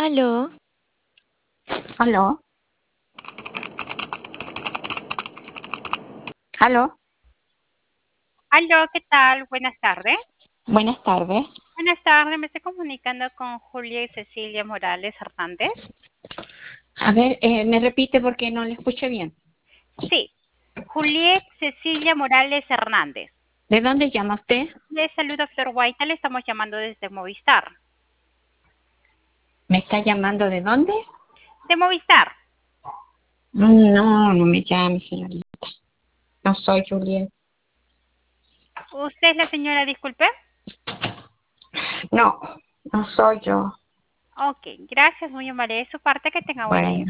Aló, Aló, aló, Aló, ¿qué tal? Buenas tardes. buenas tardes. Buenas tardes, me estoy comunicando con Julia y Cecilia Morales Hernández. A ver, me repite porque no le escuché bien. Sí, Juliet Cecilia Morales Hernández. ¿De dónde llama usted? Les saluda Flor Guaita, le estamos llamando desde Movistar. ¿Me está llamando de dónde? De Movistar. No, no me llame, señorita. No soy Juliet. ¿Usted es la señora, disculpe? No, no soy yo. Ok, gracias, muy amable de su parte, que tenga buen día. Bueno.